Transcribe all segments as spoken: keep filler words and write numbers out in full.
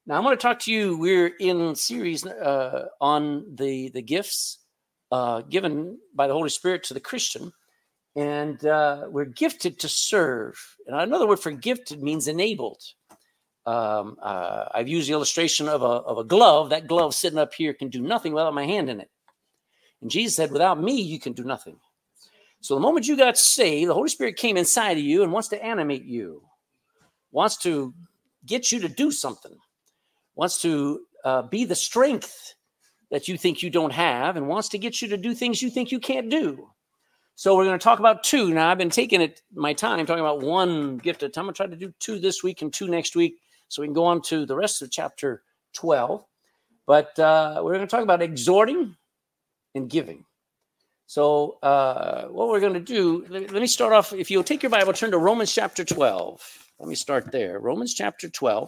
Now, I want to talk to you. We're in series uh, on the, the gifts uh, given by the Holy Spirit to the Christian. And uh, we're gifted to serve. And another word for gifted means enabled. Um, uh, I've used the illustration of a, of a glove. That glove sitting up here can do nothing without my hand in it. And Jesus said, without me, you can do nothing. So the moment you got saved, the Holy Spirit came inside of you and wants to animate you, wants to get you to do something, wants to uh, be the strength that you think you don't have, and wants to get you to do things you think you can't do. So we're going to talk about two. Now, I've been taking it my time talking about one gift at a time. I'm going to try to do two this week and two next week so we can go on to the rest of chapter twelve. But uh, we're going to talk about exhorting and giving. So uh, what we're going to do, let, let me start off. If you'll take your Bible, turn to Romans chapter twelve. Let me start there. Romans chapter twelve,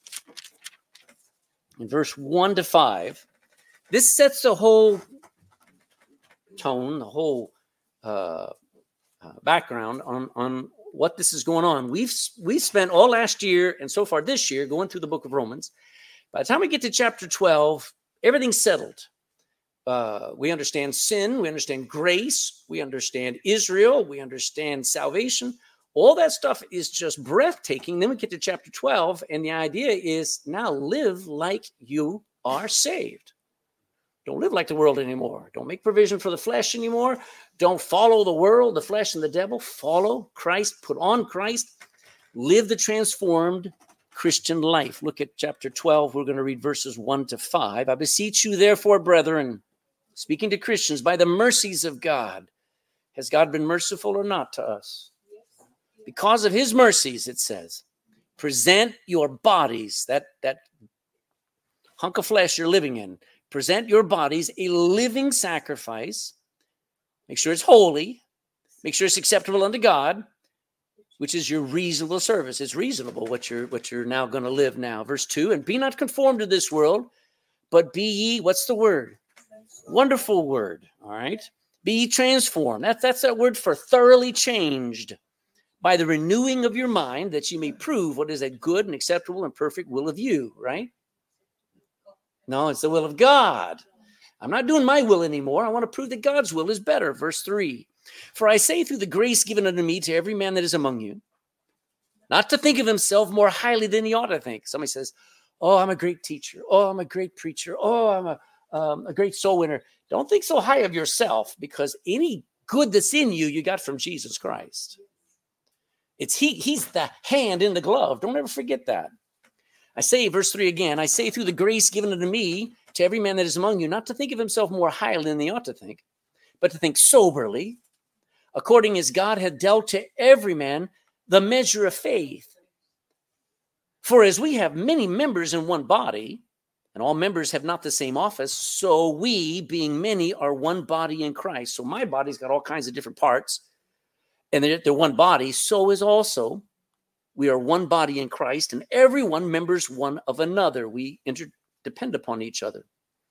in verse one to five. This sets the whole tone, the whole uh, uh, background on, on what this is going on. We've, we've spent all last year and so far this year going through the book of Romans. By the time we get to chapter twelve, everything's settled. Uh, we understand sin. We understand grace. We understand Israel. We understand salvation. All that stuff is just breathtaking. Then we get to chapter twelve, and the idea is now live like you are saved. Don't live like the world anymore. Don't make provision for the flesh anymore. Don't follow the world, the flesh, and the devil. Follow Christ. Put on Christ. Live the transformed Christian life. Look at chapter twelve. We're going to read verses one to five. I beseech you, therefore, brethren, speaking to Christians, by the mercies of God. Has God been merciful or not to us? Because of his mercies, it says, present your bodies, that, that hunk of flesh you're living in, present your bodies a living sacrifice. Make sure it's holy. Make sure it's acceptable unto God, which is your reasonable service. It's reasonable what you're, what you're now going to live now. Verse two, and be not conformed to this world, but be ye, what's the word? Wonderful word, all right? Be ye transformed. That, that's that word for thoroughly changed by the renewing of your mind, that you may prove what is a good and acceptable and perfect will of you, right? No, it's the will of God. I'm not doing my will anymore. I want to prove that God's will is better. Verse three, for I say through the grace given unto me to every man that is among you, not to think of himself more highly than he ought to think. Somebody says, oh, I'm a great teacher. Oh, I'm a great preacher. Oh, I'm a, um, a great soul winner. Don't think so high of yourself, because any good that's in you, you got from Jesus Christ. It's he, he's the hand in the glove. Don't ever forget that. I say, verse three again, I say through the grace given unto me to every man that is among you, not to think of himself more highly than he ought to think, but to think soberly, according as God had dealt to every man the measure of faith. For as we have many members in one body, and all members have not the same office, so we, being many, are one body in Christ. So my body's got all kinds of different parts, and they're, they're one body. So is also, we are one body in Christ, and everyone members one of another. We interdepend upon each other.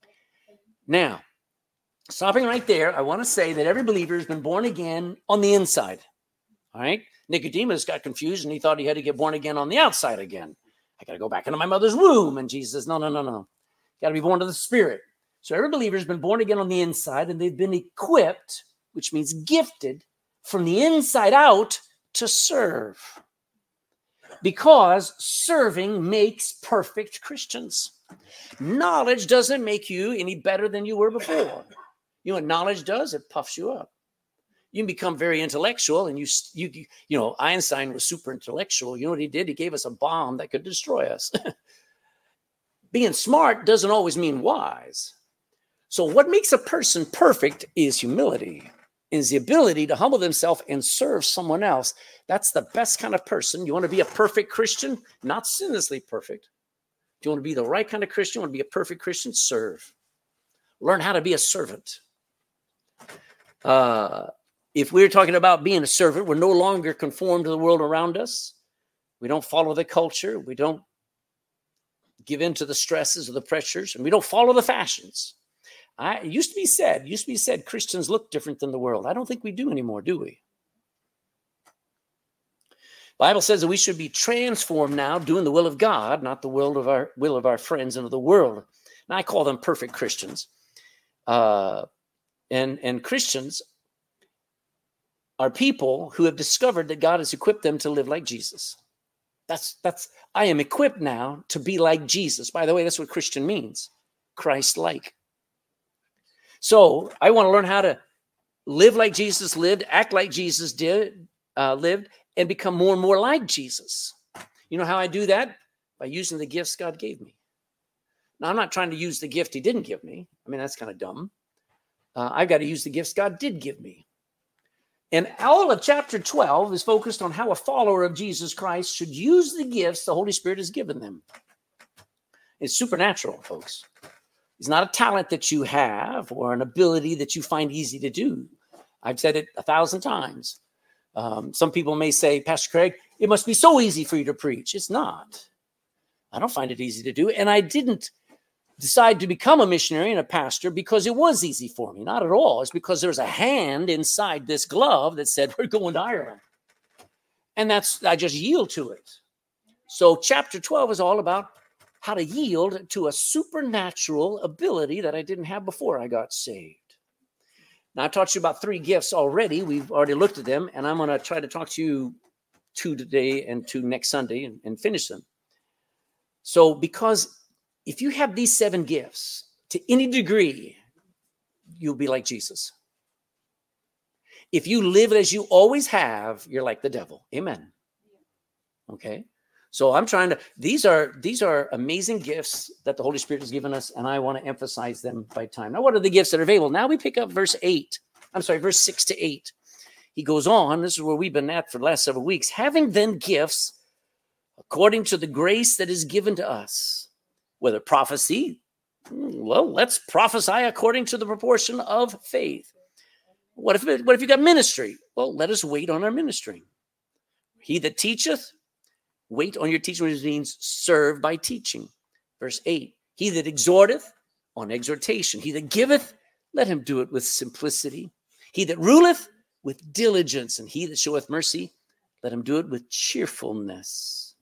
Now, stopping right there, I want to say that every believer has been born again on the inside. All right? Nicodemus got confused, and he thought he had to get born again on the outside again. I got to go back into my mother's womb. And Jesus says, no, no, no, no. Got to be born of the Spirit. So every believer has been born again on the inside, and they've been equipped, which means gifted, from the inside out to serve. Because serving makes perfect Christians. Knowledge doesn't make you any better than you were before. You know what knowledge does? It puffs you up. You can become very intellectual, and you, you, you know, Einstein was super intellectual. You know what he did? He gave us a bomb that could destroy us. Being smart doesn't always mean wise. So what makes a person perfect is humility, is the ability to humble themselves and serve someone else. That's the best kind of person. You want to be a perfect Christian, not sinlessly perfect. If you want to be the right kind of Christian, you want to be a perfect Christian, serve. Learn how to be a servant. Uh, if we're talking about being a servant, we're no longer conformed to the world around us. We don't follow the culture. We don't give in to the stresses or the pressures, and we don't follow the fashions. I, it used to be said, used to be said, Christians look different than the world. I don't think we do anymore, do we? Bible says that we should be transformed now, doing the will of God, not the will of our will of our friends into the world. And I call them perfect Christians. Uh, and, and Christians are people who have discovered that God has equipped them to live like Jesus. That's, that's, I am equipped now to be like Jesus. By the way, that's what Christian means, Christ-like. So I want to learn how to live like Jesus lived, act like Jesus did, uh, lived, and become more and more like Jesus. You know how I do that? By using the gifts God gave me. Now, I'm not trying to use the gift he didn't give me. I mean, that's kind of dumb. Uh, I've got to use the gifts God did give me. And all of chapter twelve is focused on how a follower of Jesus Christ should use the gifts the Holy Spirit has given them. It's supernatural, folks. It's not a talent that you have or an ability that you find easy to do. I've said it a thousand times. Um, some people may say, Pastor Craig, it must be so easy for you to preach. It's not. I don't find it easy to do. And I didn't decide to become a missionary and a pastor because it was easy for me. Not at all. It's because there's a hand inside this glove that said, we're going to Ireland. And that's, I just yield to it. So chapter twelve is all about how to yield to a supernatural ability that I didn't have before I got saved. Now, I've taught you about three gifts already. We've already looked at them, and I'm going to try to talk to you two today and two next Sunday and, and finish them. So, because if you have these seven gifts to any degree, you'll be like Jesus. If you live as you always have, you're like the devil. Amen. Okay. So I'm trying to, these are, these are amazing gifts that the Holy Spirit has given us, and I want to emphasize them by time. Now, what are the gifts that are available? Now we pick up verse eight. I'm sorry, verse six to eight. He goes on, this is where we've been at for the last several weeks. Having then gifts according to the grace that is given to us, whether prophecy, well, let's prophesy according to the proportion of faith. What if, what if you got ministry? Well, let us wait on our ministry. He that teacheth, wait on your teaching, which means serve by teaching. Verse eight, he that exhorteth, on exhortation. He that giveth, let him do it with simplicity. He that ruleth, with diligence. And he that showeth mercy, let him do it with cheerfulness.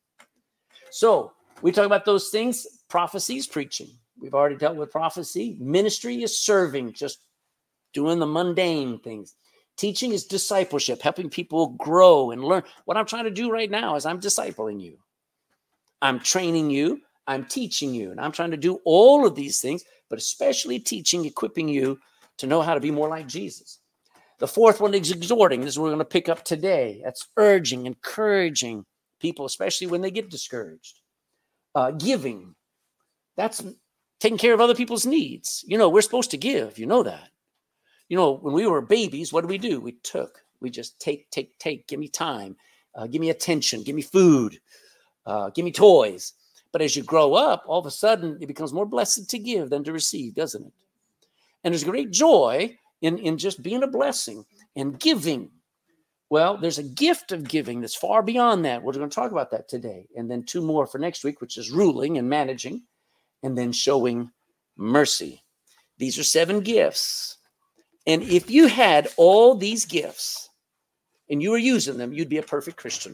So we talk about those things. Prophecy is preaching. We've already dealt with prophecy. Ministry is serving, just doing the mundane things. Teaching is discipleship, helping people grow and learn. What I'm trying to do right now is I'm discipling you. I'm training you. I'm teaching you. And I'm trying to do all of these things, but especially teaching, equipping you to know how to be more like Jesus. The fourth one is exhorting. This is what we're going to pick up today. That's urging, encouraging people, especially when they get discouraged. Uh, giving. That's taking care of other people's needs. You know, we're supposed to give. You know that. You know, when we were babies, what did we do? We took. We just take, take, take. Give me time. Uh, give me attention. Give me food. Uh, give me toys. But as you grow up, all of a sudden, it becomes more blessed to give than to receive, doesn't it? And there's great joy in, in just being a blessing and giving. Well, there's a gift of giving that's far beyond that. We're going to talk about that today. And then two more for next week, which is ruling and managing, and then showing mercy. These are seven gifts. And if you had all these gifts and you were using them, you'd be a perfect Christian.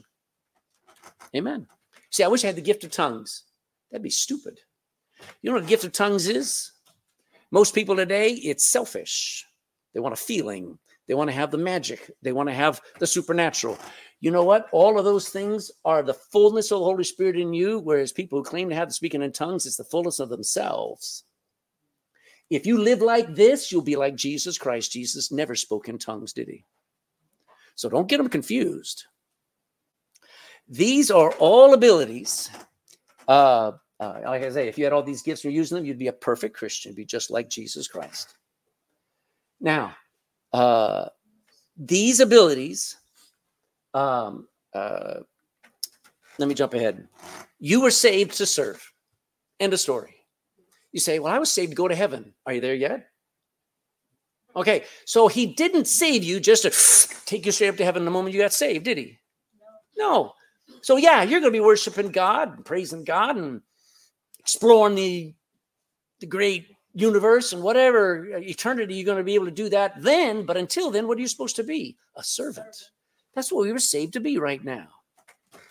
Amen. See, I wish I had the gift of tongues. That'd be stupid. You know what the gift of tongues is? Most people today, it's selfish. They want a feeling. They want to have the magic. They want to have the supernatural. You know what? All of those things are the fullness of the Holy Spirit in you, whereas people who claim to have the speaking in tongues, it's the fullness of themselves. If you live like this, you'll be like Jesus Christ. Jesus never spoke in tongues, did he? So don't get them confused. These are all abilities. Uh, uh, like I say, if you had all these gifts and you're using them, you'd be a perfect Christian. You'd be just like Jesus Christ. Now, uh, these abilities, um, uh, let me jump ahead. You were saved to serve. End of story. You say, well, I was saved to go to heaven. Are you there yet? Okay, so he didn't save you just to take you straight up to heaven the moment you got saved, did he? No. No. So yeah, you're going to be worshiping God and praising God and exploring the, the great universe and whatever eternity you're going to be able to do that then. But until then, what are you supposed to be? A servant. That's what we were saved to be right now.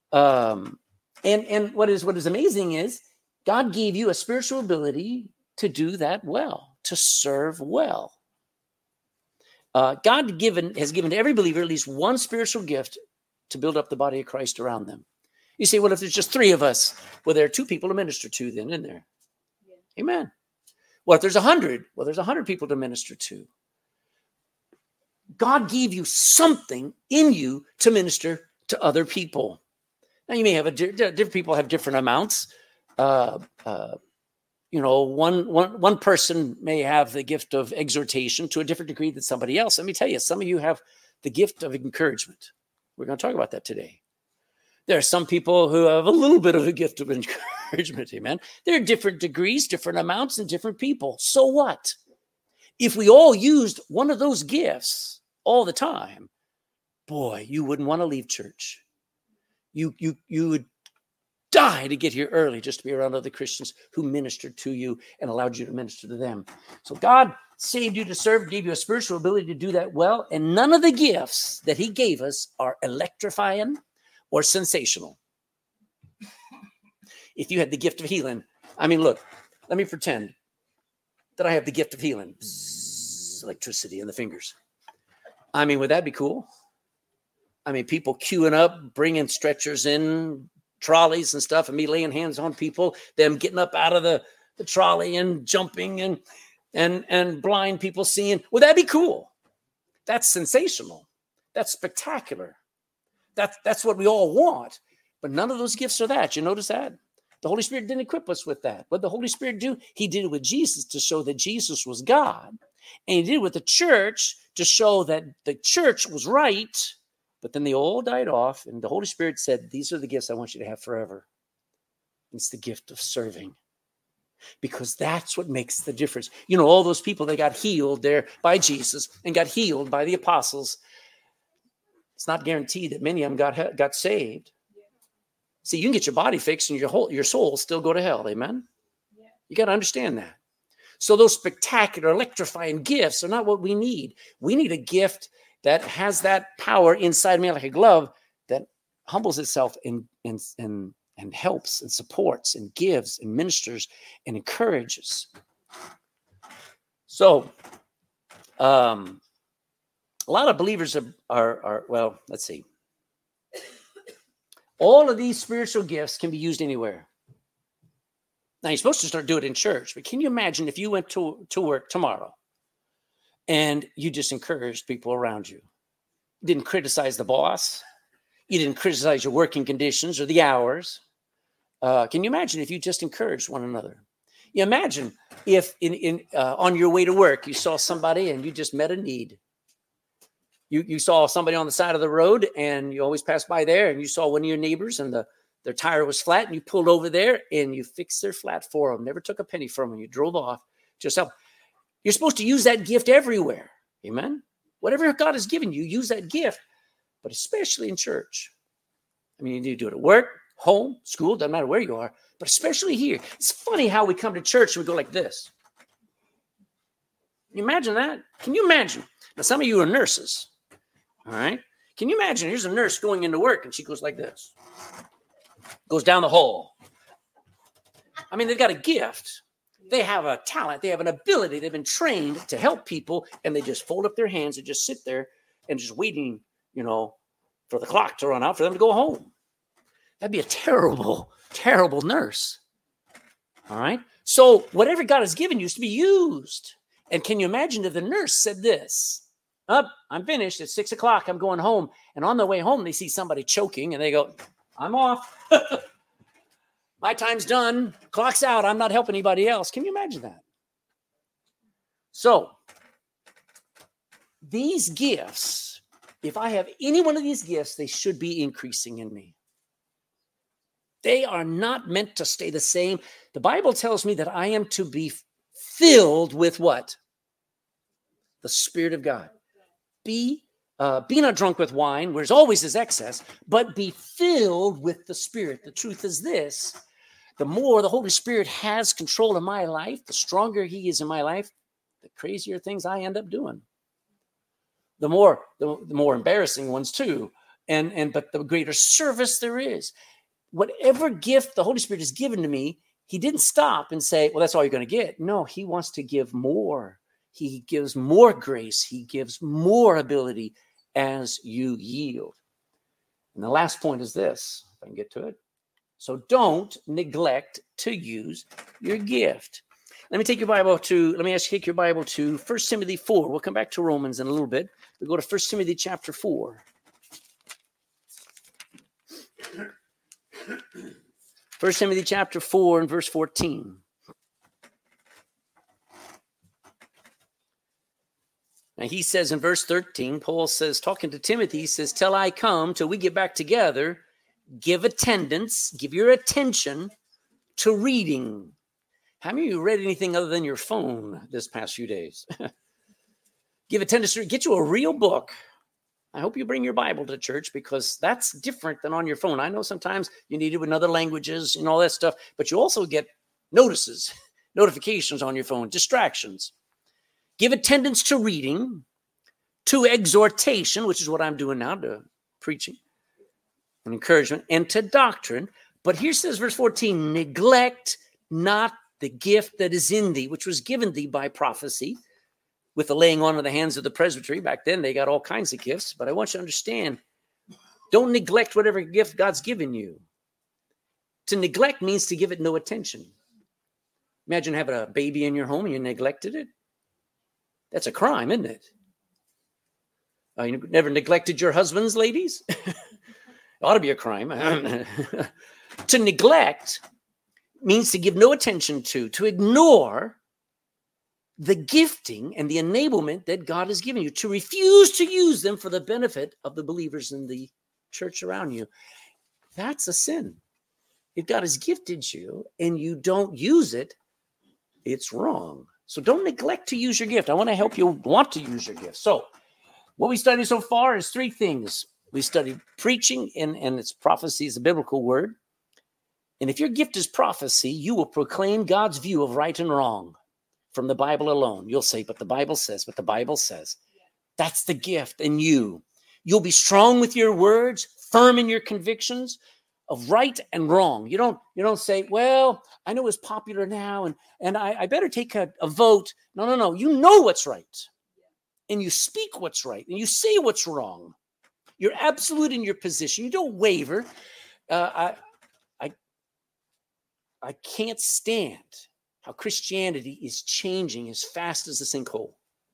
Um, and and what is what is amazing is God gave you a spiritual ability to do that well, to serve well. Uh, God given has given to every believer at least one spiritual gift to build up the body of Christ around them. You say, well, if there's just three of us, well, there are two people to minister to then, in there. Yeah. Amen. Well, if there's a hundred, well, there's a hundred people to minister to. God gave you something in you to minister to other people. Now, you may have a different people have different amounts. Uh, uh, you know, one, one, one person may have the gift of exhortation to a different degree than somebody else. Let me tell you, some of you have the gift of encouragement. We're going to talk about that today. There are some people who have a little bit of a gift of encouragement. Amen. There are different degrees, different amounts, and different people. So what? If we all used one of those gifts all the time, boy, you wouldn't want to leave church. You, you, you would die to get here early just to be around other Christians who ministered to you and allowed you to minister to them. So God saved you to serve, gave you a spiritual ability to do that well. And none of the gifts that he gave us are electrifying or sensational. If you had the gift of healing, I mean, look, let me pretend that I have the gift of healing. Bzzz, electricity in the fingers. I mean, would that be cool? I mean, people queuing up, bringing stretchers in, trolleys and stuff, and me laying hands on people, them getting up out of the, the trolley and jumping, and and and blind people seeing. Would that be cool? That's sensational. That's spectacular. That's, that's what we all want. But none of those gifts are that. You notice that? The Holy Spirit didn't equip us with that. What did the Holy Spirit do? He did it with Jesus to show that Jesus was God. And he did it with the church to show that the church was right. But then they all died off. And the Holy Spirit said, these are the gifts I want you to have forever. It's the gift of serving. Because that's what makes the difference. You know, all those people that got healed there by Jesus and got healed by the apostles, it's not guaranteed that many of them got, got saved. See, you can get your body fixed and your whole your soul still go to hell. Amen? Yeah. You got to understand that. So those spectacular, electrifying gifts are not what we need. We need a gift that has that power inside me like a glove that humbles itself and, and, and, and helps and supports and gives and ministers and encourages. So, um, a lot of believers are, are, are, well, let's see. All of these spiritual gifts can be used anywhere. Now, you're supposed to start doing it in church, but can you imagine if you went to, to work tomorrow and you just encouraged people around you? You didn't criticize the boss. You didn't criticize your working conditions or the hours. Uh, can you imagine if you just encouraged one another? You imagine if in, in uh, on your way to work, you saw somebody and you just met a need. You, you saw somebody on the side of the road and you always pass by there, and you saw one of your neighbors and the, their tire was flat, and you pulled over there and you fixed their flat for them. Never took a penny from them. You drove off just help. You're supposed to use that gift everywhere. Amen. Whatever God has given you, use that gift, but especially in church. I mean, you need to do it at work, home, school, doesn't matter where you are, but especially here. It's funny how we come to church and we go like this. Can you imagine that? Can you imagine? Now, some of you are nurses. All right. Can you imagine? Here's a nurse going into work and she goes like this. Goes down the hall. I mean, they've got a gift. They have a talent. They have an ability. They've been trained to help people, and they just fold up their hands and just sit there and just waiting, you know, for the clock to run out for them to go home. That'd be a terrible, terrible nurse. All right. So whatever God has given you is to be used. And can you imagine if the nurse said this? Up, oh, I'm finished. It's six o'clock. I'm going home. And on the way home, they see somebody choking and they go, I'm off. My time's done. Clock's out. I'm not helping anybody else. Can you imagine that? So these gifts, if I have any one of these gifts, they should be increasing in me. They are not meant to stay the same. The Bible tells me that I am to be filled with what? The Spirit of God. Be, uh, be not drunk with wine, where there's always is excess, but be filled with the Spirit. The truth is this. The more the Holy Spirit has control of my life, the stronger he is in my life, the crazier things I end up doing. The more, the, the more embarrassing ones too. and, and but the greater service there is. Whatever gift the Holy Spirit has given to me, he didn't stop and say, well, that's all you're going to get. No, he wants to give more. He gives more grace. He gives more ability as you yield. And the last point is this, if I can get to it. So don't neglect to use your gift. Let me take your Bible to, let me ask you to take your Bible to First Timothy four. We'll come back to Romans in a little bit. We'll go to First Timothy chapter four. First Timothy chapter four and verse fourteen. Now he says in verse thirteen, Paul says, talking to Timothy, he says, till I come, till we get back together, give attendance, give your attention to reading. How many of you read anything other than your phone this past few days? Give attendance to, get you a real book. I hope you bring your Bible to church because that's different than on your phone. I know sometimes you need it in other languages and all that stuff, but you also get notices, notifications on your phone, distractions. Give attendance to reading, to exhortation, which is what I'm doing now, to preaching and encouragement, and to doctrine. But here says verse fourteen, neglect not the gift that is in thee, which was given thee by prophecy, with the laying on of the hands of the presbytery. Back then, they got all kinds of gifts. But I want you to understand, don't neglect whatever gift God's given you. To neglect means to give it no attention. Imagine having a baby in your home and you neglected it. That's a crime, isn't it? Uh, you never neglected your husbands, ladies? It ought to be a crime. To neglect means to give no attention to, to ignore the gifting and the enablement that God has given you, to refuse to use them for the benefit of the believers in the church around you. That's a sin. If God has gifted you and you don't use it, it's wrong. So don't neglect to use your gift. I want to help you want to use your gift. So what we studied so far is three things. We studied preaching, and, and its prophecy is a biblical word. And if your gift is prophecy, you will proclaim God's view of right and wrong from the Bible alone. You'll say, but the Bible says, but the Bible says. That's the gift in you. You'll be strong with your words, firm in your convictions of right and wrong. You don't, you don't say, well, I know it's popular now, and, and I, I better take a, a vote. No, no, no. You know what's right. And you speak what's right. And you say what's wrong. You're absolute in your position. You don't waver. Uh, I, I, I can't stand how Christianity is changing as fast as a sinkhole.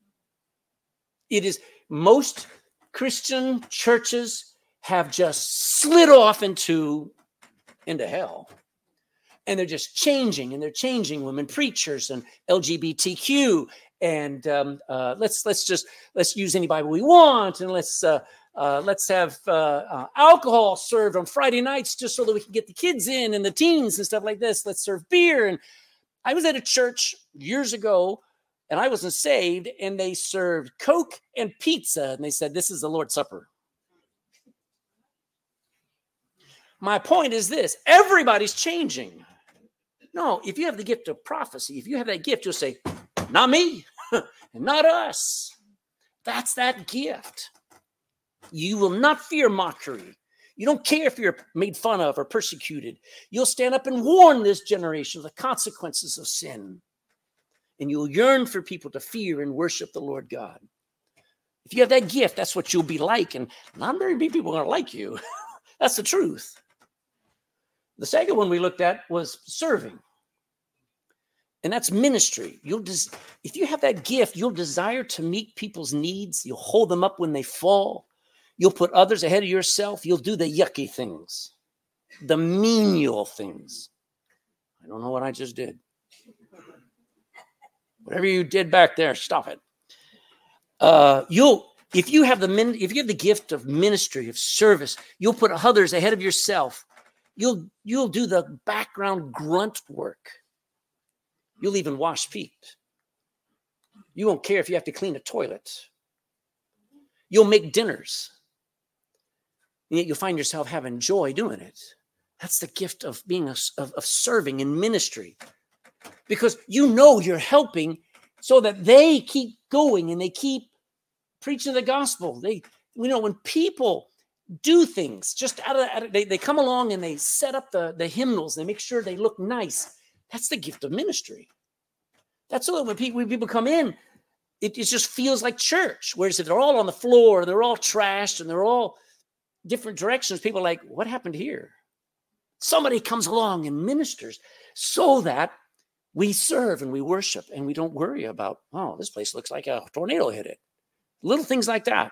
It is, most Christian churches have just slid off into, into hell. And they're just changing, and they're changing women preachers and L G B T Q. And um, uh, let's let's just let's use any Bible we want, and let's uh, uh, let's have uh, uh, alcohol served on Friday nights just so that we can get the kids in and the teens and stuff like this. Let's serve beer. And I was at a church years ago, and I wasn't saved, and they served Coke and pizza, and they said, this is the Lord's Supper. My point is this: everybody's changing. No, if you have the gift of prophecy, if you have that gift, you'll say, not me, and not us. That's that gift. You will not fear mockery. You don't care if you're made fun of or persecuted. You'll stand up and warn this generation of the consequences of sin. And you'll yearn for people to fear and worship the Lord God. If you have that gift, that's what you'll be like. And not very many people are going to like you. That's the truth. The second one we looked at was serving. And that's ministry. You'll des- if you have that gift, you'll desire to meet people's needs. You'll hold them up when they fall. You'll put others ahead of yourself. You'll do the yucky things, the menial things. I don't know what I just did. Whatever you did back there, stop it. Uh, you'll, if you have the min- if you have the gift of ministry, of service, you'll put others ahead of yourself. You'll you'll do the background grunt work. You'll even wash feet. You won't care if you have to clean a toilet. You'll make dinners. And yet you'll find yourself having joy doing it. That's the gift of being a, of, of serving in ministry. Because you know you're helping so that they keep going and they keep preaching the gospel. They, you know, when people do things just out of, out of they, they come along and they set up the, the hymnals. They make sure they look nice. That's the gift of ministry. That's what when people, when people come in, it, it just feels like church. Whereas if they're all on the floor, they're all trashed and they're all different directions, people are like, what happened here? Somebody comes along and ministers so that we serve and we worship and we don't worry about, oh, this place looks like a tornado hit it. Little things like that.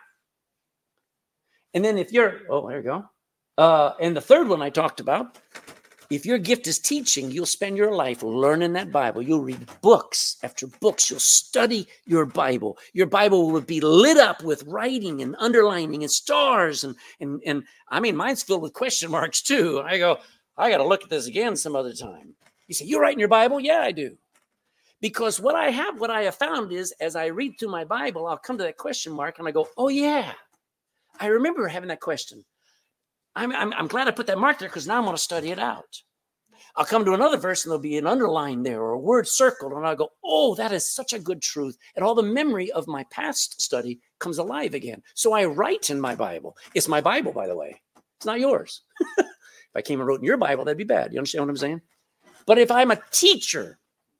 And then if you're, oh, there you go. Uh, and the third one I talked about, if your gift is teaching, you'll spend your life learning that Bible. You'll read books after books. You'll study your Bible. Your Bible will be lit up with writing and underlining and stars. And, and, and I mean, mine's filled with question marks too. I go, I got to look at this again some other time. You say, you write in your Bible? Yeah, I do. Because what I have, what I have found is as I read through my Bible, I'll come to that question mark and I go, oh yeah. I remember having that question. I'm, I'm, I'm glad I put that mark there because now I'm going to study it out. I'll come to another verse and there'll be an underline there or a word circled. And I'll go, oh, that is such a good truth. And all the memory of my past study comes alive again. So I write in my Bible. It's my Bible, by the way. It's not yours. If I came and wrote in your Bible, that'd be bad. You understand what I'm saying? But if I'm a teacher,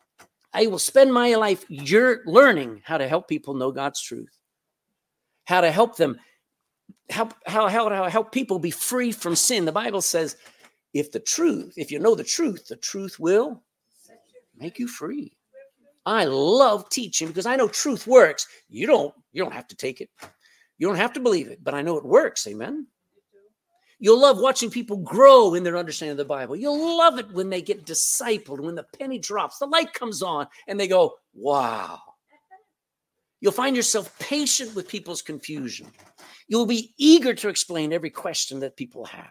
I will spend my life you're learning how to help people know God's truth, how to help them Help how, how how help people be free from sin. The Bible says, if the truth, if you know the truth, the truth will make you free. I love teaching because I know truth works. You don't, you don't have to take it. You don't have to believe it, but I know it works. Amen. You'll love watching people grow in their understanding of the Bible. You'll love it when they get discipled, when the penny drops, the light comes on, and they go, wow. You'll find yourself patient with people's confusion. You'll be eager to explain every question that people have.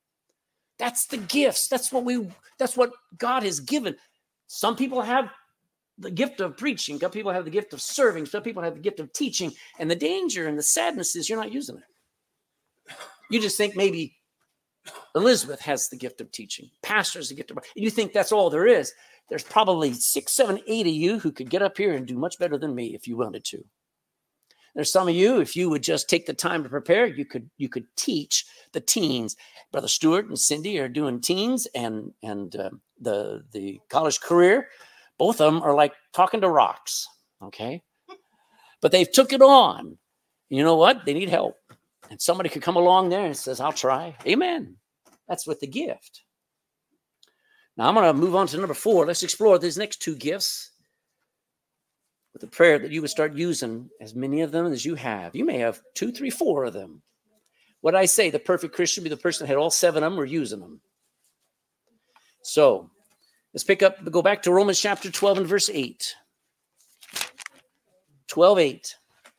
That's the gifts. That's what we, that's what God has given. Some people have the gift of preaching. Some people have the gift of serving. Some people have the gift of teaching. And the danger and the sadness is you're not using it. You just think maybe Elizabeth has the gift of teaching. Pastor has the gift of, you think that's all there is. There's probably six, seven, eight of you who could get up here and do much better than me if you wanted to. There's some of you, if you would just take the time to prepare, you could you could teach the teens. Brother Stewart and Cindy are doing teens and and uh, the the college career. Both of them are like talking to rocks, okay? But they've took it on. You know what? They need help. And somebody could come along there and says, I'll try. Amen. That's what the gift. Now I'm going to move on to number four. Let's explore these next two gifts. With the prayer that you would start using as many of them as you have. You may have two, three, four of them. What I say, the perfect Christian would be the person that had all seven of them or using them. So let's pick up, go back to Romans chapter twelve and verse eight. twelve, eight.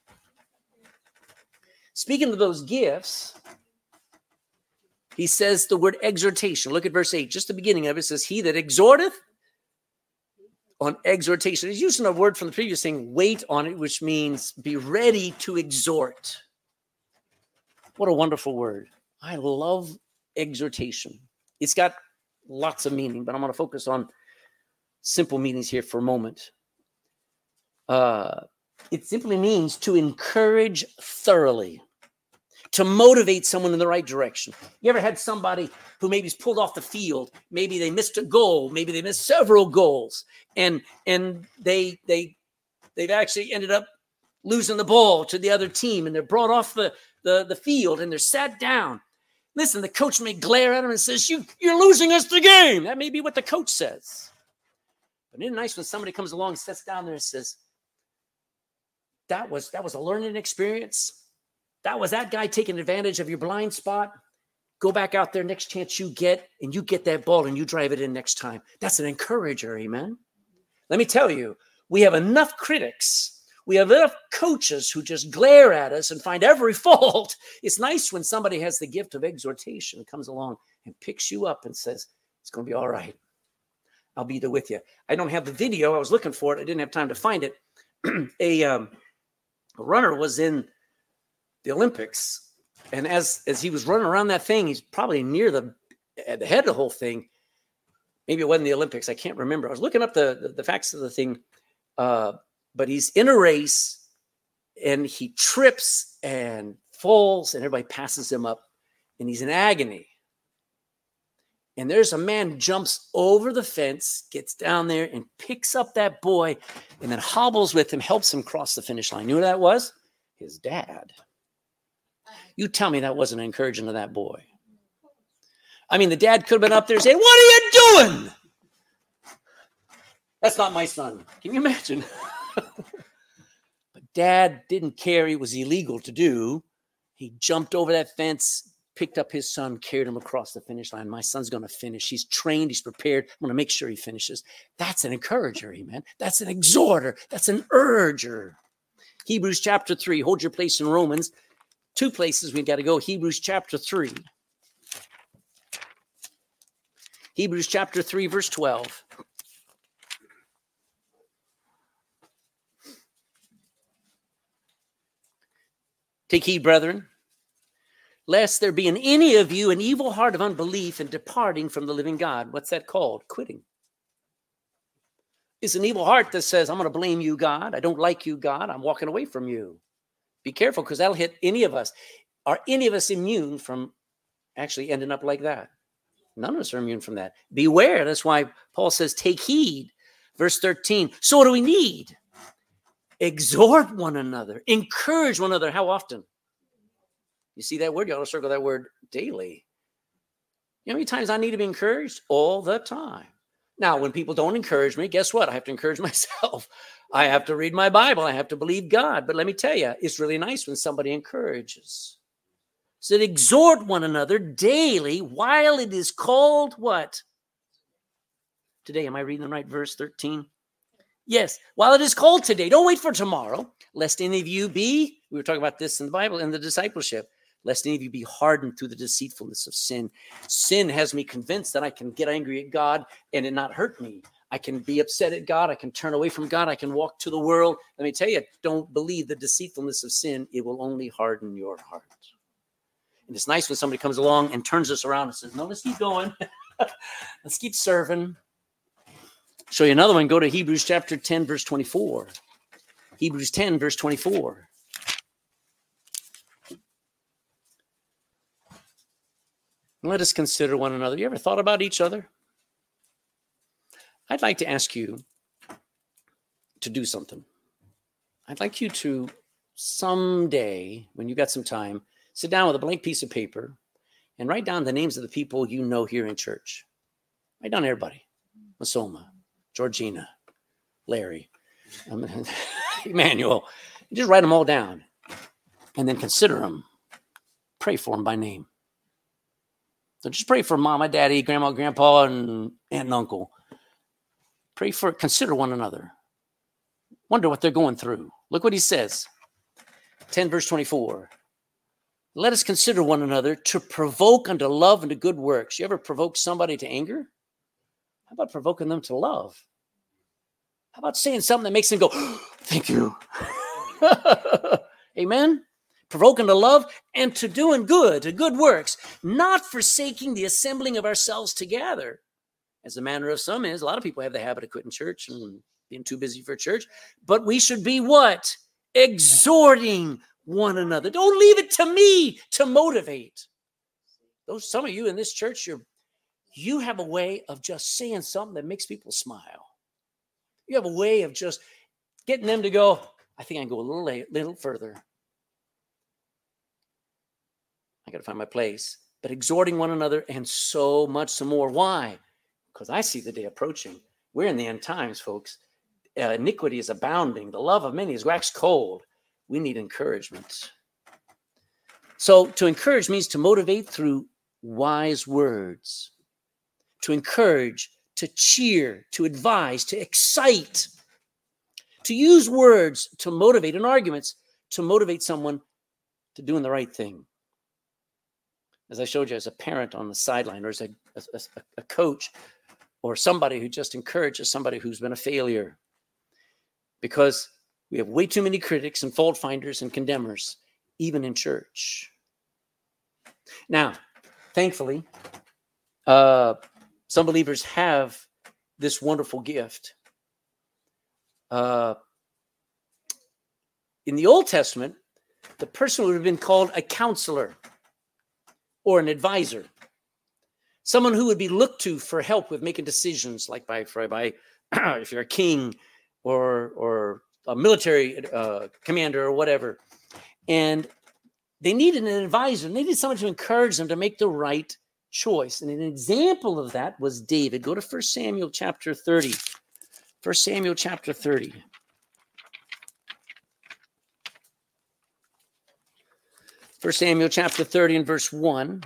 Speaking of those gifts, he says the word exhortation. Look at verse eight, just the beginning of it. It says, he that exhorteth on exhortation. He's using a word from the previous thing, wait on it, which means be ready to exhort. What a wonderful word. I love exhortation. It's got lots of meaning, but I'm going to focus on simple meanings here for a moment. Uh, it simply means to encourage thoroughly, to motivate someone in the right direction. You ever had somebody who maybe's pulled off the field? Maybe they missed a goal. Maybe they missed several goals. And, and they, they, they've actually ended up losing the ball to the other team. And they're brought off the, the, the field and they're sat down. Listen, the coach may glare at them and says, you, you're losing us the game. That may be what the coach says. But isn't it nice when somebody comes along and sits down there and says, that was, that was a learning experience. That was that guy taking advantage of your blind spot. Go back out there next chance you get, and you get that ball and you drive it in next time. That's an encourager, amen? Let me tell you, we have enough critics. We have enough coaches who just glare at us and find every fault. It's nice when somebody has the gift of exhortation, comes along and picks you up and says, it's going to be all right. I'll be there with you. I don't have the video. I was looking for it. I didn't have time to find it. a, um, a runner was in the Olympics. And as, as he was running around that thing, he's probably near the, at the head of the whole thing. Maybe it wasn't the Olympics. I can't remember. I was looking up the, the, the facts of the thing. Uh, but he's in a race and he trips and falls and everybody passes him up. and he's in agony. And there's a man who jumps over the fence, gets down there and picks up that boy and then hobbles with him, helps him cross the finish line. You know who that was? His dad. You tell me that wasn't encouraging to that boy. I mean, the dad could have been up there saying, "What are you doing? That's not my son." Can you imagine? But dad didn't care. It was illegal to do. He jumped over that fence, picked up his son, carried him across the finish line. My son's going to finish. He's trained. He's prepared. I'm going to make sure he finishes. That's an encourager, amen. That's an exhorter. That's an urger. Hebrews chapter three. Hold your place in Romans. Two places we got to go. Hebrews chapter three. Hebrews chapter three, verse twelve. Take heed, brethren, lest there be in any of you an evil heart of unbelief and departing from the living God. What's that called? Quitting. It's an evil heart that says, "I'm going to blame you, God. I don't like you, God. I'm walking away from you." Be careful, because that'll hit any of us. Are any of us immune from actually ending up like that? None of us are immune from that. Beware. That's why Paul says, take heed. Verse thirteen. So what do we need? Exhort one another. Encourage one another. How often? You see that word? You ought to circle that word daily. You know how many times I need to be encouraged? All the time. Now, when people don't encourage me, guess what? I have to encourage myself. I have to read my Bible. I have to believe God. But let me tell you, it's really nice when somebody encourages. So exhort one another daily while it is called what? Today, am I reading the right verse, thirteen? Yes, while it is called today. Don't wait for tomorrow, lest any of you be, we were talking about this in the Bible, in the discipleship, lest any of you be hardened through the deceitfulness of sin. Sin has me convinced that I can get angry at God and it not hurt me. I can be upset at God. I can turn away from God. I can walk to the world. Let me tell you, don't believe the deceitfulness of sin. It will only harden your heart. And it's nice when somebody comes along and turns us around and says, "No, let's keep going. Let's keep serving." Show you another one. Go to Hebrews chapter ten, verse twenty-four. Hebrews ten, verse twenty-four. Let us consider one another. You ever thought about each other? I'd like to ask you to do something. I'd like you to someday, when you got some time, sit down with a blank piece of paper and write down the names of the people you know here in church. Write down everybody. Masoma, Georgina, Larry, um, Emmanuel. Just write them all down and then consider them. Pray for them by name. So just pray for mama, daddy, grandma, grandpa, and aunt and uncle. Pray for, consider one another. Wonder what they're going through. Look what he says. ten verse twenty-four. Let us consider one another to provoke unto love and to good works. You ever provoke somebody to anger? How about provoking them to love? How about saying something that makes them go, "Thank you." Amen? Provoking to love and to doing good, to good works, not forsaking the assembling of ourselves together, as the manner of some is. A lot of people have the habit of quitting church and being too busy for church. But we should be what? Exhorting one another. Don't leave it to me to motivate. Those, some of you in this church, you're, you have a way of just saying something that makes people smile. You have a way of just getting them to go, "I think I can go a little, late, little further. I got to find my place." But exhorting one another and so much some more. Why? Because I see the day approaching. We're in the end times, folks. Uh, iniquity is abounding. The love of many is waxed cold. We need encouragement. So to encourage means to motivate through wise words. To encourage, to cheer, to advise, to excite. To use words to motivate in arguments, to motivate someone to doing the right thing. As I showed you, as a parent on the sideline, or as a, a, a coach, or somebody who just encourages somebody who's been a failure. Because we have way too many critics and fault finders and condemners, even in church. Now, thankfully, uh, some believers have this wonderful gift. Uh, in the Old Testament, the person would have been called a counselor. or an advisor, someone who would be looked to for help with making decisions, like by, by if you're a king or or a military uh, commander or whatever. And they needed an advisor. They needed someone to encourage them to make the right choice. And an example of that was David. Go to First Samuel chapter thirty. First Samuel chapter thirty. First Samuel chapter thirty and verse one.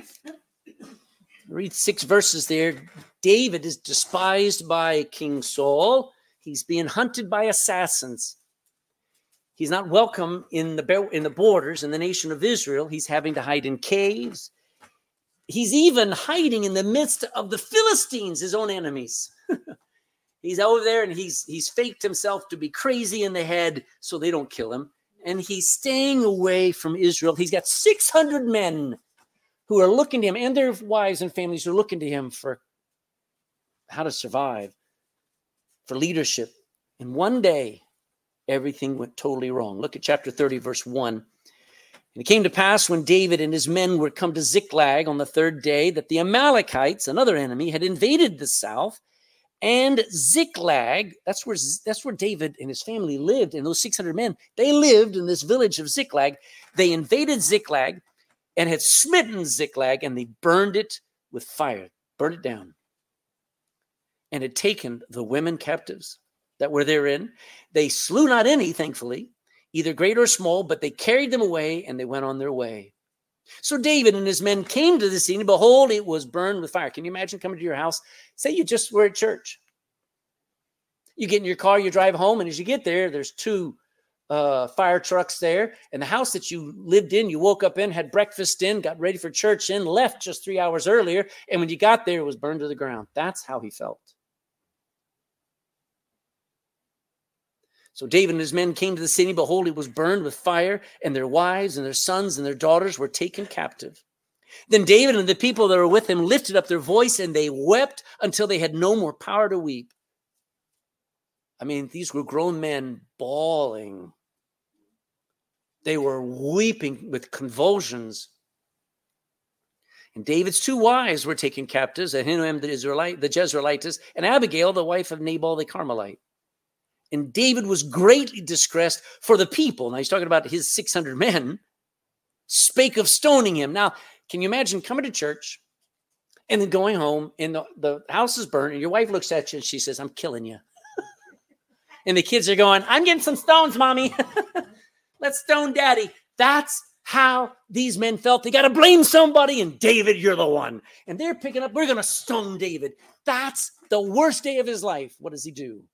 Read six verses there. David is despised by King Saul. He's being hunted by assassins. He's not welcome in the, in the borders in the nation of Israel. He's having to hide in caves. He's even hiding in the midst of the Philistines, his own enemies. He's over there and he's, he's faked himself to be crazy in the head so they don't kill him. And he's staying away from Israel. He's got six hundred men who are looking to him, and their wives and families are looking to him for how to survive, for leadership. And one day, everything went totally wrong. Look at chapter thirty, verse one. And it came to pass when David and his men were come to Ziklag on the third day that the Amalekites, another enemy, had invaded the south. And Ziklag, that's where, that's where David and his family lived, and those six hundred men, they lived in this village of Ziklag. They invaded Ziklag and had smitten Ziklag, and they burned it with fire, burned it down, and had taken the women captives that were therein. They slew not any, thankfully, either great or small, but they carried them away, and they went on their way. So David and his men came to the scene, and behold, it was burned with fire. Can you imagine coming to your house? Say you just were at church. You get in your car, you drive home, and as you get there, there's two uh, fire trucks there. And the house that you lived in, you woke up in, had breakfast in, got ready for church in, left just three hours earlier. And when you got there, it was burned to the ground. That's how he felt. So David and his men came to the city. Behold, it was burned with fire, and their wives and their sons and their daughters were taken captive. Then David and the people that were with him lifted up their voice, and they wept until they had no more power to weep. I mean, these were grown men bawling. They were weeping with convulsions. And David's two wives were taken captives, Ahinoam the Israelite, the Jezreelitess, and Abigail, the wife of Nabal the Carmelite. And David was greatly distressed, for the people, now he's talking about his six hundred men, spake of stoning him. Now, can you imagine coming to church and then going home and the, the house is burned and your wife looks at you and she says, I'm killing you. And the kids are going, I'm getting some stones, mommy. Let's stone daddy. That's how these men felt. They got to blame somebody, and David, you're the one. And they're picking up, we're going to stone David. That's the worst day of his life. What does he do?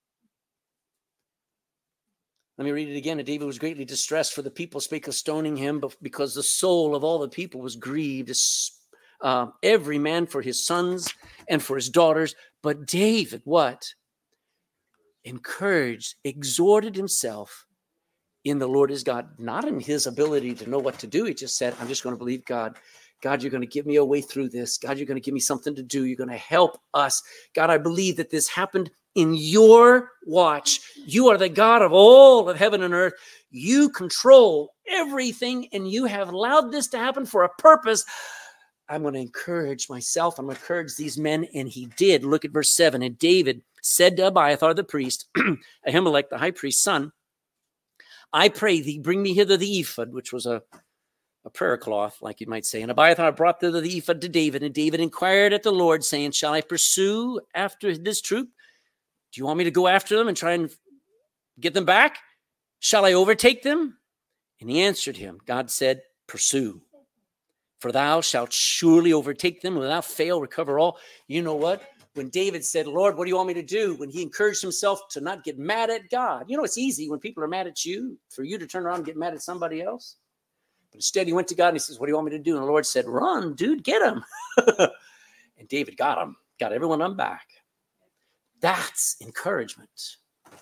Let me read it again. And David was greatly distressed, for the people spake of stoning him, but because the soul of all the people was grieved, uh, every man for his sons and for his daughters. But David, what? Encouraged, exhorted himself in the Lord his God, not in his ability to know what to do. He just said, I'm just going to believe God. God, you're going to give me a way through this. God, you're going to give me something to do. You're going to help us. God, I believe that this happened in your watch. You are the God of all of heaven and earth. You control everything, and you have allowed this to happen for a purpose. I'm going to encourage myself. I'm going to encourage these men, and he did. Look at verse seven. And David said to Abiathar the priest, Ahimelech the high priest's son, I pray thee, bring me hither the ephod, which was a, a prayer cloth, like you might say. And Abiathar brought thither the ephod to David, and David inquired at the Lord, saying, shall I pursue after this troop? Do you want me to go after them and try and get them back? Shall I overtake them? And he answered him, God said, pursue, for thou shalt surely overtake them, and without fail recover all. You know what? When David said, Lord, what do you want me to do? When he encouraged himself to not get mad at God. You know, it's easy when people are mad at you for you to turn around and get mad at somebody else. But instead he went to God and he says, what do you want me to do? And the Lord said, run, dude, get him. And David got him, got everyone on back. That's encouragement.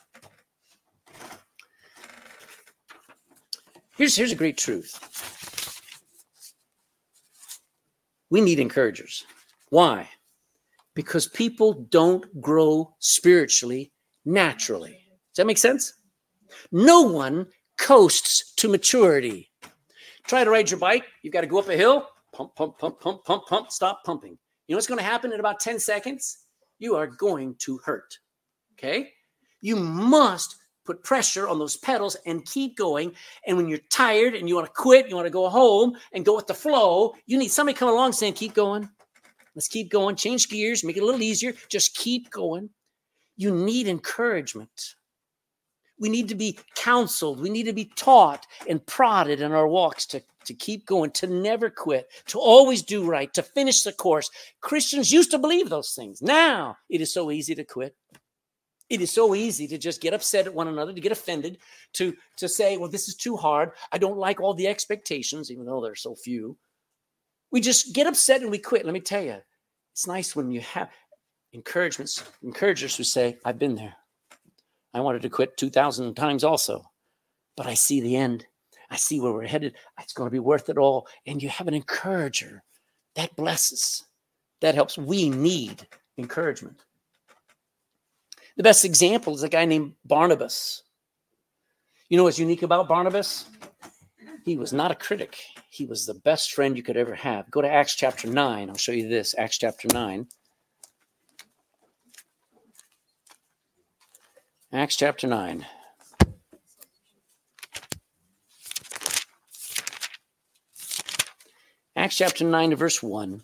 Here's, here's a great truth. We need encouragers. Why? Because people don't grow spiritually naturally. Does that make sense? No one coasts to maturity. Try to ride your bike. You've got to go up a hill, pump, pump, pump, pump, pump, pump, stop pumping. You know what's going to happen in about ten seconds? You are going to hurt, okay? You must put pressure on those pedals and keep going. And when you're tired and you want to quit, you want to go home and go with the flow, you need somebody come along saying, keep going. Let's keep going. Change gears, make it a little easier. Just keep going. You need encouragement. We need to be counseled. We need to be taught and prodded in our walks to, to keep going, to never quit, to always do right, to finish the course. Christians used to believe those things. Now it is so easy to quit. It is so easy to just get upset at one another, to get offended, to, to say, well, this is too hard. I don't like all the expectations, even though there are so few. We just get upset and we quit. Let me tell you, it's nice when you have encouragements, encouragers who say, I've been there. I wanted to quit two thousand times also, but I see the end. I see where we're headed. It's going to be worth it all. And you have an encourager that blesses, that helps. We need encouragement. The best example is a guy named Barnabas. You know what's unique about Barnabas? He was not a critic. He was the best friend you could ever have. Go to Acts chapter nine. I'll show you this, Acts chapter nine. Acts chapter nine. Acts chapter nine to verse one.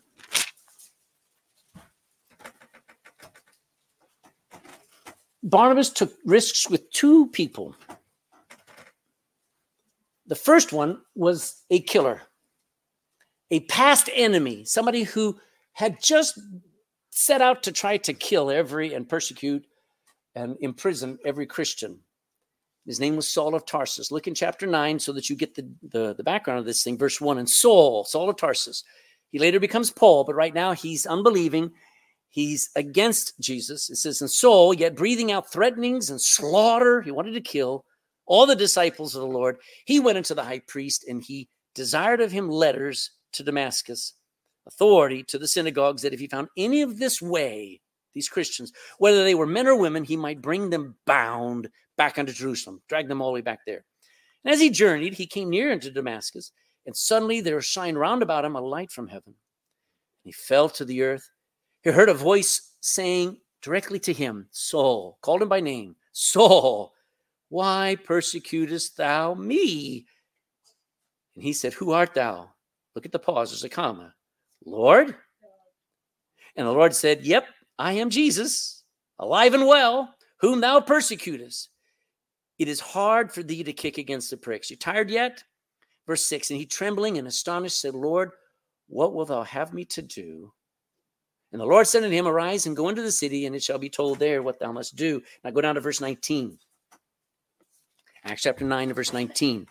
Barnabas took risks with two people. The first one was a killer, a past enemy, somebody who had just set out to try to kill every and persecute and imprison every Christian. His name was Saul of Tarsus. Look in chapter nine so that you get the, the, the background of this thing. Verse one, and Saul, Saul of Tarsus, he later becomes Paul, but right now he's unbelieving. He's against Jesus. It says, and Saul, yet breathing out threatenings and slaughter, he wanted to kill all the disciples of the Lord. He went into the high priest and he desired of him letters to Damascus, authority to the synagogues, that if he found any of this way, these Christians, whether they were men or women, he might bring them bound back unto Jerusalem, drag them all the way back there. And as he journeyed, he came near unto Damascus, and suddenly there shined round about him a light from heaven. He fell to the earth. He heard a voice saying directly to him, Saul, called him by name, Saul, why persecutest thou me? And he said, who art thou? Look at the pause, there's a comma. Lord? And the Lord said, yep, I am Jesus, alive and well, whom thou persecutest. It is hard for thee to kick against the pricks. You tired yet? Verse six, and he trembling and astonished said, Lord, what wilt thou have me to do? And the Lord said unto him, arise and go into the city, and it shall be told there what thou must do. Now go down to verse nineteen. Acts chapter nine to verse nineteen.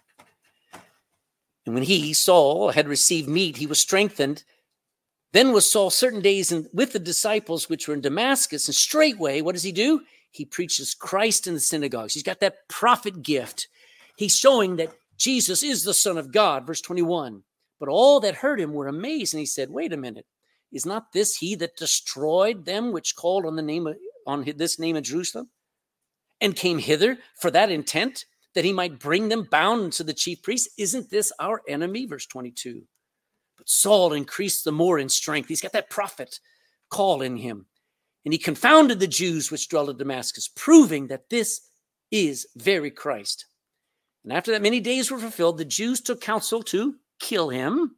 And when he, Saul, had received meat, he was strengthened. Then was Saul certain days in, with the disciples which were in Damascus, and straightway, what does he do? He preaches Christ in the synagogues. He's got that prophet gift. He's showing that Jesus is the Son of God, verse twenty-one. But all that heard him were amazed, and he said, wait a minute, is not this he that destroyed them which called on the name of, on this name of Jerusalem, and came hither for that intent, that he might bring them bound to the chief priests? Isn't this our enemy? Verse twenty-two. But Saul increased the more in strength. He's got that prophet call in him. And he confounded the Jews which dwelt in Damascus, proving that this is very Christ. And after that many days were fulfilled, the Jews took counsel to kill him.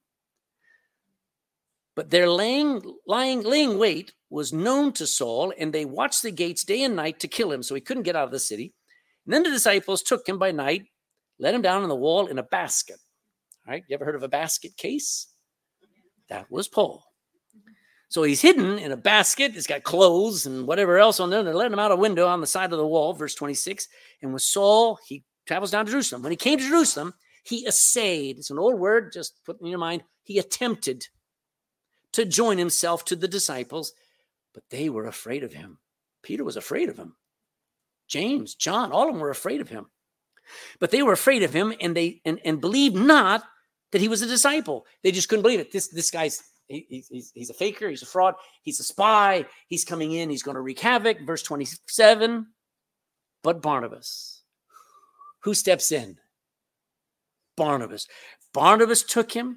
But their laying, lying, laying wait was known to Saul, and they watched the gates day and night to kill him, so he couldn't get out of the city. And then the disciples took him by night, let him down on the wall in a basket. All right, you ever heard of a basket case? That was Paul. So he's hidden in a basket. It's got clothes and whatever else on there. They're letting him out a window on the side of the wall, verse twenty-six. And with Saul, he travels down to Jerusalem. When he came to Jerusalem, he essayed. It's an old word, just put in your mind. He attempted to join himself to the disciples, but they were afraid of him. Peter was afraid of him. James, John, all of them were afraid of him. But they were afraid of him, and they and, and believed not that he was a disciple. They just couldn't believe it. This, this guy's, he, he's, he's a faker. He's a fraud. He's a spy. He's coming in. He's going to wreak havoc. Verse twenty-seven. But Barnabas, who steps in? Barnabas. Barnabas took him,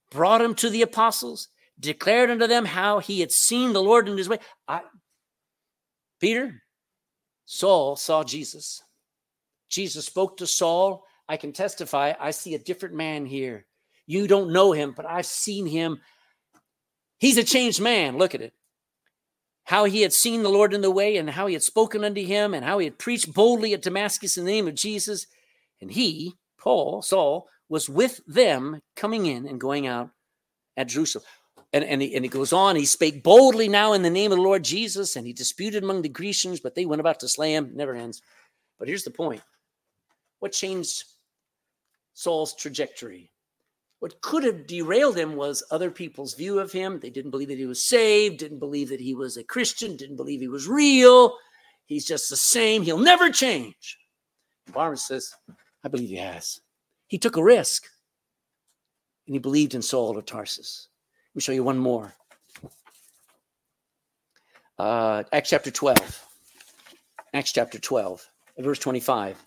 brought him to the apostles, declared unto them how he had seen the Lord in his way. I, Peter, Saul saw Jesus. Jesus spoke to Saul. I can testify, I see a different man here. You don't know him, but I've seen him. He's a changed man. Look at it. How he had seen the Lord in the way, and how he had spoken unto him, and how he had preached boldly at Damascus in the name of Jesus. And he, Paul, Saul, was with them coming in and going out at Jerusalem. And, and, he, and he goes on, he spake boldly now in the name of the Lord Jesus, and he disputed among the Grecians, but they went about to slay him. Never ends. But here's the point. What changed Saul's trajectory? What could have derailed him was other people's view of him. They didn't believe that he was saved, didn't believe that he was a Christian, didn't believe he was real. He's just the same. He'll never change. Barnabas says, I believe he has. He took a risk, and he believed in Saul of Tarsus. Let me show you one more. Uh, Acts chapter twelve. Acts chapter twelve, verse twenty-five.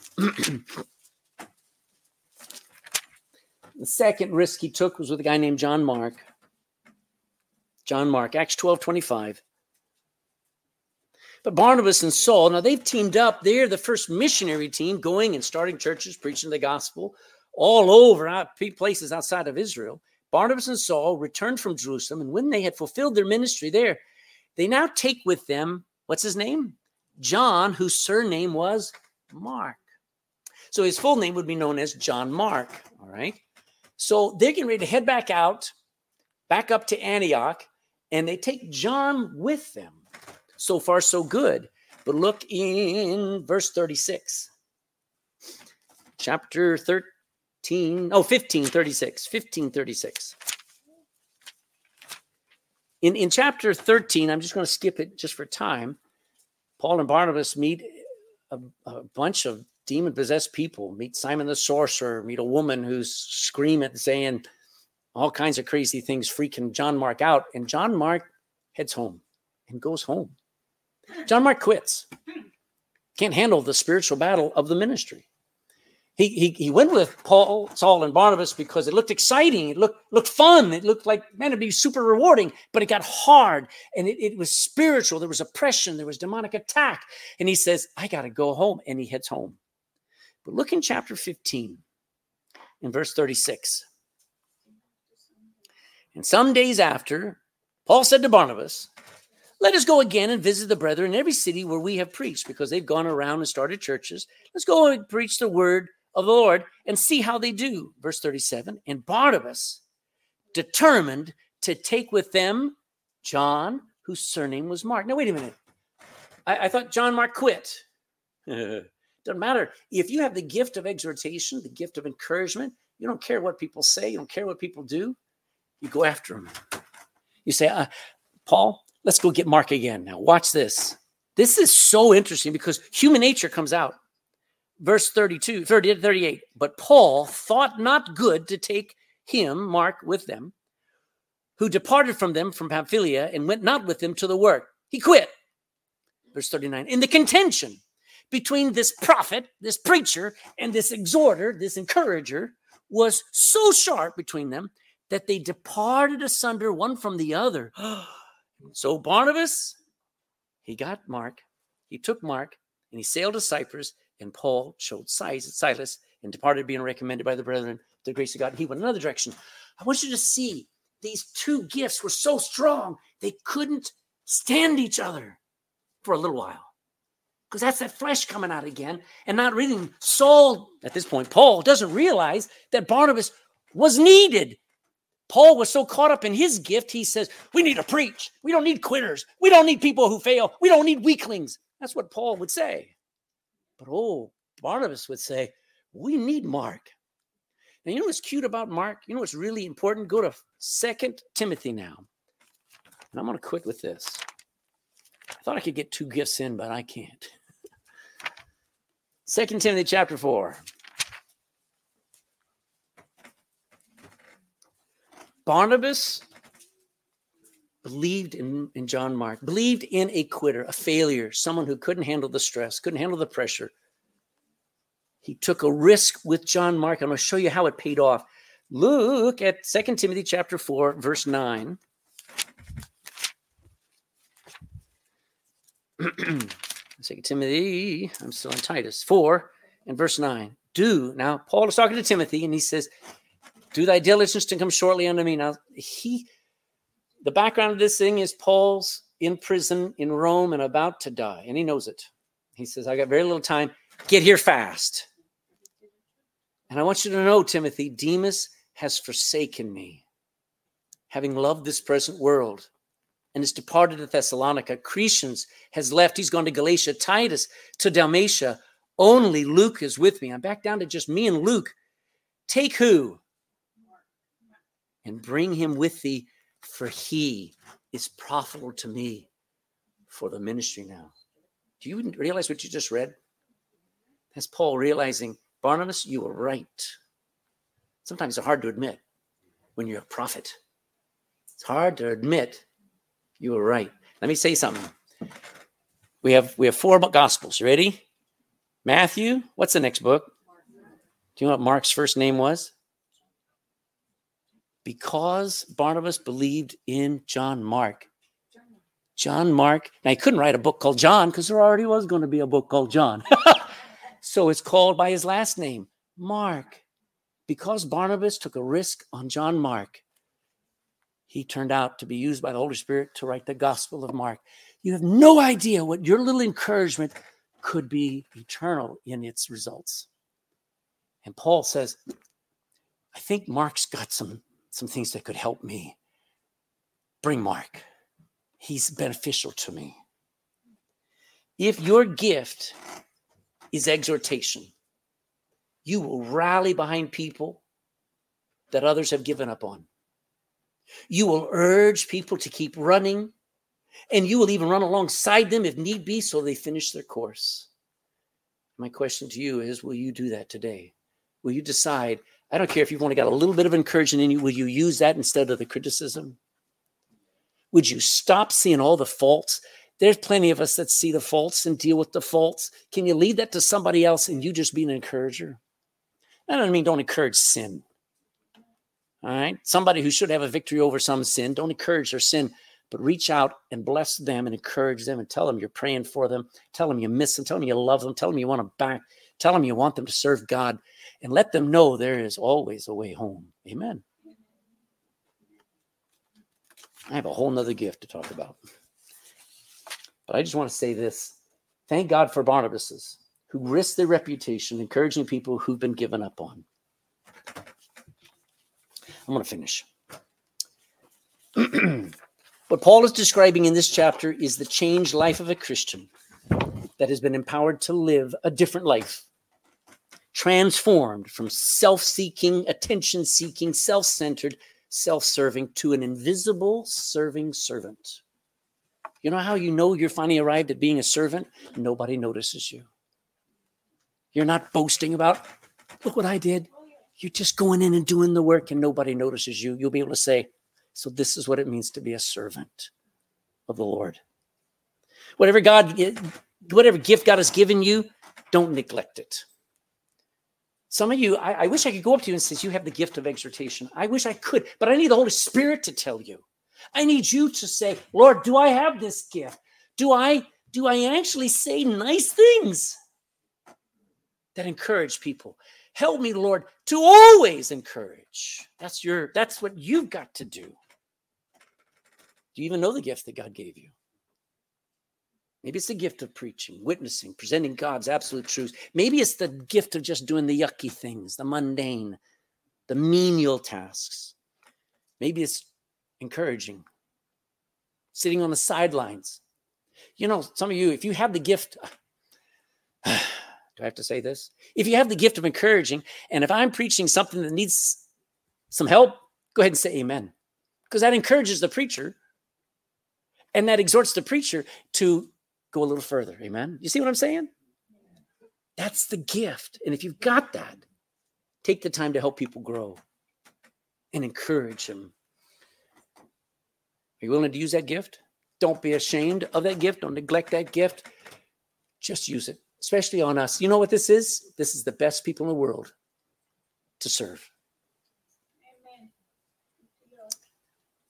The second risk he took was with a guy named John Mark. John Mark, Acts twelve twenty-five. But Barnabas and Saul, now they've teamed up. They're the first missionary team going and starting churches, preaching the gospel all over out, places outside of Israel. Barnabas and Saul returned from Jerusalem, and when they had fulfilled their ministry there, they now take with them, what's his name? John, whose surname was Mark. So his full name would be known as John Mark, all right? So they're getting ready to head back out, back up to Antioch, and they take John with them. So far, so good. But look in verse thirty-six. Chapter thirteen, oh, fifteen thirty-six, fifteen thirty-six. In, in chapter thirteen, I'm just going to skip it just for time. Paul and Barnabas meet a, a bunch of demon-possessed people, meet Simon the sorcerer, meet a woman who's screaming, saying all kinds of crazy things, freaking John Mark out. And John Mark heads home and goes home. John Mark quits. Can't handle the spiritual battle of the ministry. He, he, he went with Paul, Saul, and Barnabas because it looked exciting. It looked, looked fun. It looked like, man, it'd be super rewarding, but it got hard, and it, it was spiritual. There was oppression. There was demonic attack. And he says, I got to go home, and he heads home. But look in chapter fifteen, in verse thirty-six. And some days after, Paul said to Barnabas, let us go again and visit the brethren in every city where we have preached, because they've gone around and started churches. Let's go and preach the word of the Lord and see how they do. Verse thirty-seven, and Barnabas determined to take with them John, whose surname was Mark. Now, wait a minute. I, I thought John Mark quit. Doesn't matter. If you have the gift of exhortation, the gift of encouragement, you don't care what people say. You don't care what people do. You go after them. You say, uh, Paul, let's go get Mark again. Now, watch this. This is so interesting because human nature comes out. Verse thirty-two, thirty, thirty-eight. But Paul thought not good to take him, Mark, with them, who departed from them from Pamphylia and went not with them to the work. He quit. Verse thirty-nine. In the contention between this prophet, this preacher, and this exhorter, this encourager, was so sharp between them that they departed asunder one from the other. So Barnabas, he got Mark, he took Mark, and he sailed to Cyprus, and Paul showed Silas and departed, being recommended by the brethren, the grace of God. He went another direction. I want you to see these two gifts were so strong, they couldn't stand each other for a little while. Because that's that flesh coming out again and not reading. Saul, at this point, Paul doesn't realize that Barnabas was needed. Paul was so caught up in his gift, he says, we need to preach. We don't need quitters. We don't need people who fail. We don't need weaklings. That's what Paul would say. But oh, Barnabas would say, we need Mark. Now, you know what's cute about Mark? You know what's really important? Go to Second Timothy now. And I'm going to quit with this. I thought I could get two gifts in, but I can't. Second Timothy chapter four. Barnabas believed in, in John Mark, believed in a quitter, a failure, someone who couldn't handle the stress, couldn't handle the pressure. He took a risk with John Mark. I'm going to show you how it paid off. Look at Second Timothy chapter four, verse nine. Second Timothy, I'm still in Titus, four and verse nine. Do, now Paul is talking to Timothy, and he says, do thy diligence to come shortly unto me. Now, he, the background of this thing is Paul's in prison in Rome and about to die, and he knows it. He says, I got very little time. Get here fast. And I want you to know, Timothy, Demas has forsaken me, having loved this present world, and is departed to Thessalonica. Crescens has left. He's gone to Galatia. Titus to Dalmatia. Only Luke is with me. I'm back down to just me and Luke. Take who? And bring him with thee, for he is profitable to me for the ministry now. Do you realize what you just read? That's Paul realizing, Barnabas, you were right. Sometimes it's hard to admit when you're a prophet. It's hard to admit you were right. Let me say something. We have we have four gospels. You ready? Matthew. What's the next book? Do you know what Mark's first name was? Because Barnabas believed in John Mark. John Mark. Now, he couldn't write a book called John because there already was going to be a book called John. So it's called by his last name, Mark. Because Barnabas took a risk on John Mark, he turned out to be used by the Holy Spirit to write the Gospel of Mark. You have no idea what your little encouragement could be eternal in its results. And Paul says, I think Mark's got some, some things that could help me. Bring Mark. He's beneficial to me. If your gift is exhortation, you will rally behind people that others have given up on. You will urge people to keep running, and you will even run alongside them if need be so they finish their course. My question to you is, will you do that today? Will you decide, I don't care if you've only got a little bit of encouragement in you, will you use that instead of the criticism? Would you stop seeing all the faults? There's plenty of us that see the faults and deal with the faults. Can you leave that to somebody else and you just be an encourager? I don't mean don't encourage sin. All right? Somebody who should have a victory over some sin, don't encourage their sin, but reach out and bless them and encourage them and tell them you're praying for them. Tell them you miss them. Tell them you love them. Tell them you want them back. Tell them you want them to serve God, and let them know there is always a way home. Amen. I have a whole nother gift to talk about. But I just want to say this. Thank God for Barnabases who risked their reputation, encouraging people who've been given up on. I'm going to finish. What Paul is describing in this chapter is the changed life of a Christian that has been empowered to live a different life, transformed from self-seeking, attention-seeking, self-centered, self-serving to an invisible serving servant. You know how you know you're finally arrived at being a servant? Nobody notices you. You're not boasting about, look what I did. You're just going in and doing the work and nobody notices you. You'll be able to say, so this is what it means to be a servant of the Lord. Whatever God, whatever gift God has given you, don't neglect it. Some of you, I, I wish I could go up to you and say, you have the gift of exhortation. I wish I could, but I need the Holy Spirit to tell you. I need you to say, Lord, do I have this gift? Do I, do I actually say nice things that encourage people? Help me, Lord, to always encourage. That's your, that's what you've got to do. Do you even know the gift that God gave you? Maybe it's the gift of preaching, witnessing, presenting God's absolute truth. Maybe it's the gift of just doing the yucky things, the mundane, the menial tasks. Maybe it's encouraging, sitting on the sidelines. You know, some of you, if you have the gift, do I have to say this? If you have the gift of encouraging, and if I'm preaching something that needs some help, go ahead and say amen. Because that encourages the preacher, and that exhorts the preacher to go a little further. Amen. You see what I'm saying? That's the gift. And if you've got that, take the time to help people grow and encourage them. Are you willing to use that gift? Don't be ashamed of that gift. Don't neglect that gift. Just use it, especially on us. You know what this is? This is the best people in the world to serve.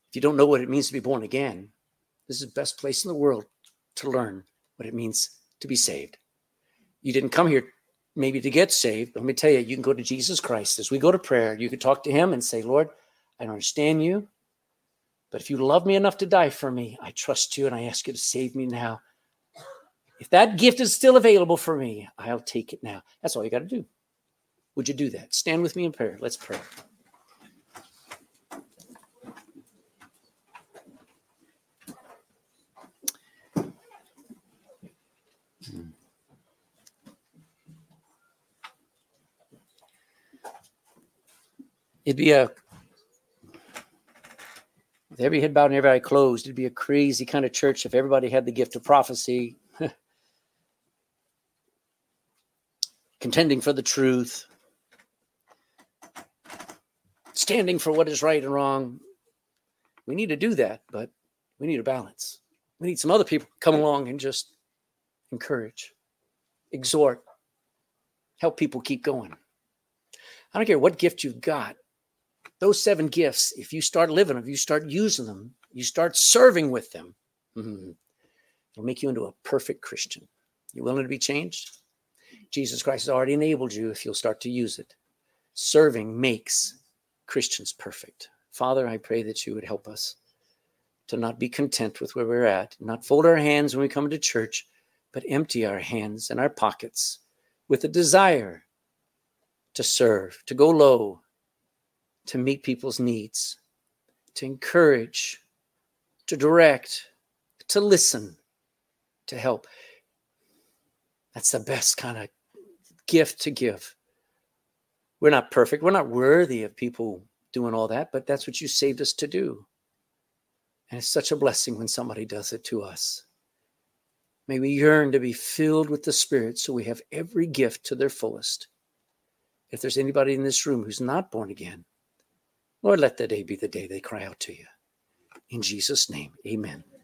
If you don't know what it means to be born again, this is the best place in the world to learn what it means to be saved. You didn't come here maybe to get saved. Let me tell you, you can go to Jesus Christ. As we go to prayer, you can talk to him and say, Lord, I don't understand you, but if you love me enough to die for me, I trust you and I ask you to save me now. If that gift is still available for me, I'll take it now. That's all you got to do. Would you do that? Stand with me in prayer. Let's pray. It'd be a, with every head bowed and every eye closed, it'd be a crazy kind of church if everybody had the gift of prophecy, contending for the truth, standing for what is right and wrong. We need to do that, but we need a balance. We need some other people to come along and just encourage, exhort, help people keep going. I don't care what gift you've got. Those seven gifts, if you start living them, if you start using them, you start serving with them, mm-hmm, it'll make you into a perfect Christian. You willing to be changed? Jesus Christ has already enabled you if you'll start to use it. Serving makes Christians perfect. Father, I pray that you would help us to not be content with where we're at, not fold our hands when we come to church, but empty our hands and our pockets with a desire to serve, to go low, to meet people's needs, to encourage, to direct, to listen, to help. That's the best kind of gift to give. We're not perfect. We're not worthy of people doing all that, but that's what you saved us to do. And it's such a blessing when somebody does it to us. May we yearn to be filled with the Spirit so we have every gift to their fullest. If there's anybody in this room who's not born again, Lord, let that day be the day they cry out to you. In Jesus' name, amen.